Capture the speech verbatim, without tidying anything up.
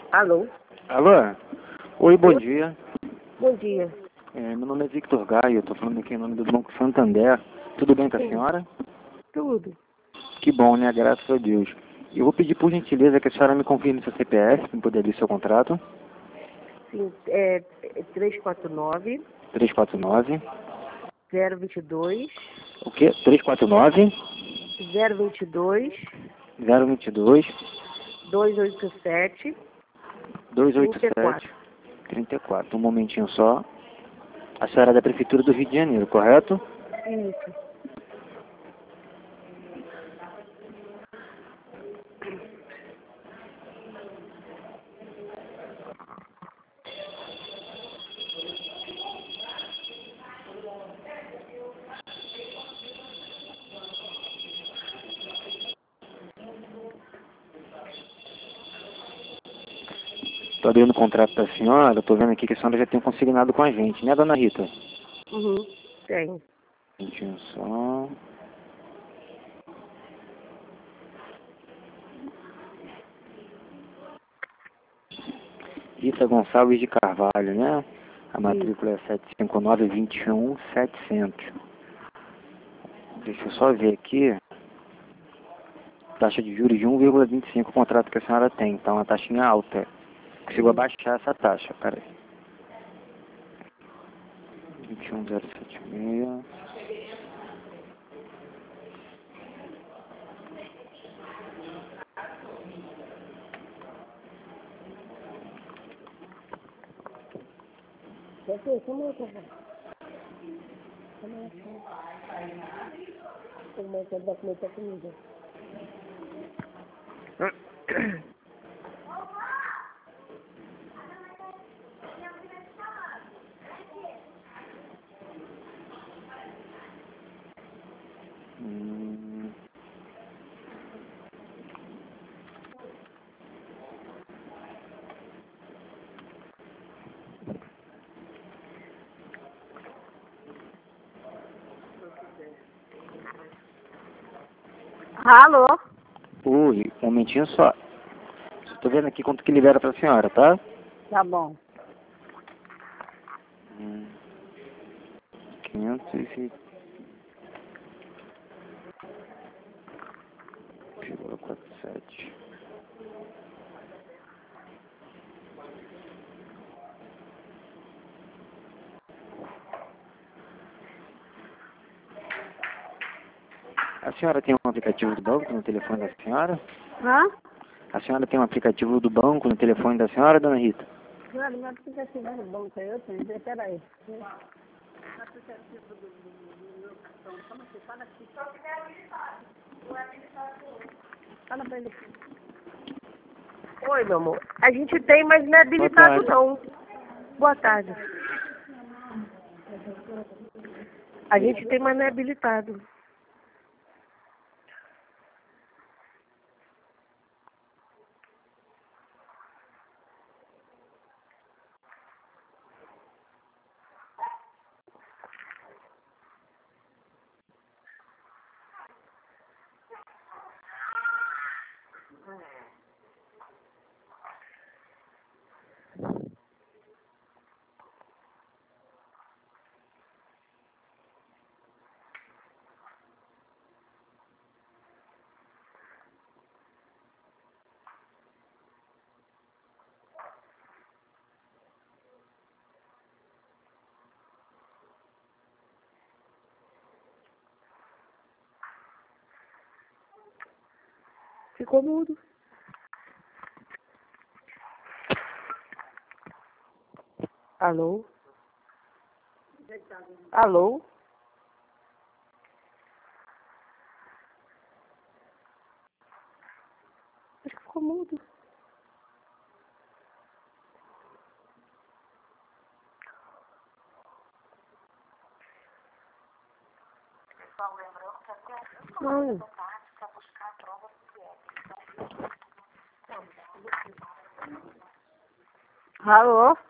Alô? Alô? Oi, bom dia. Bom dia. É, meu nome é Victor Gaio, eu estou falando aqui em nome do Banco Santander. Tudo bem com a Sim. senhora? Tudo. Que bom, né? Graças a Deus. Eu vou pedir por gentileza que a senhora me confirme seu C P F para poder abrir seu contrato. Sim, é três quatro nove, três quatro nove. zero dois dois, O quê? três quatro nove, zero dois dois, zero dois dois, dois oito sete, dois oito trinta e sete, quatro. trinta e quatro. Um momentinho só. A senhora é da Prefeitura do Rio de Janeiro, correto? Isso. Estou abrindo o contrato da senhora, estou vendo aqui que a senhora já tem consignado com a gente, né, dona Rita? Uhum. Tem. Um momentinho só. Rita Gonçalves de Carvalho, né? A matrícula é sete cinco nove, dois um, setecentos. Deixa eu só ver aqui. Taxa de juros de um vírgula vinte e cinco o contrato que a senhora tem. Então, uma taxinha alta. Consigo Uhum. abaixar essa taxa, peraí. vinte e um mil setenta e seis. Você, como é que é? Como é que é? Como é que é documento da comida? Hum. Alô? Ui, um momentinho só. Estou vendo aqui quanto que libera para a senhora, tá? Tá bom. Hum. quinhentos e quarenta e sete. A senhora tem um aplicativo do banco no telefone da senhora? Hã? A senhora tem um aplicativo do banco no telefone da senhora, dona Rita? Claro, meu aplicativo no banco, eu tenho. Peraí. Fala pra ele. Oi, meu amor. A gente tem, mas não é Boa habilitado, tarde. não. Boa tarde. A gente tem, mas não é habilitado. Ficou mudo. Alô? Alô? Acho que ficou mudo. Não. Alô?